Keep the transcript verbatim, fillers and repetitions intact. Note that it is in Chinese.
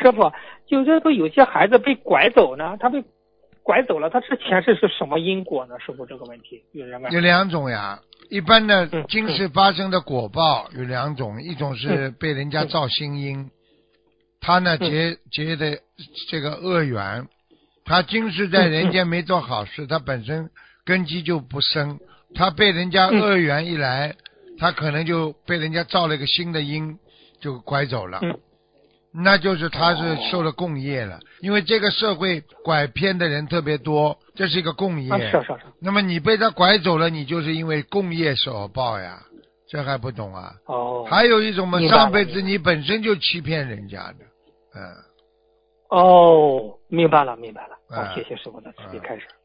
师傅，就是说有些孩子被拐走呢，他被拐走了，他之前是是什么因果呢？师傅这个问题有人问。 有两种呀，一般的嗯今世发生的果报有两种，一种是被人家造新因，他呢结结的这个恶缘，他今世在人间没做好事，他本身根基就不深，他被人家恶缘一来，他可能就被人家造了一个新的因，就拐走了。那就是他是受了共业了，因为这个社会拐骗的人特别多，这是一个共业。 啊、是是是。 那么你被他拐走了，你就是因为共业所报呀，这还不懂啊？ 哦。 还有一种嘛，上辈子你你本身就欺骗人家的，嗯。 哦，明白了，明白了。好、 嗯， 谢谢师傅的慈悲开示。 嗯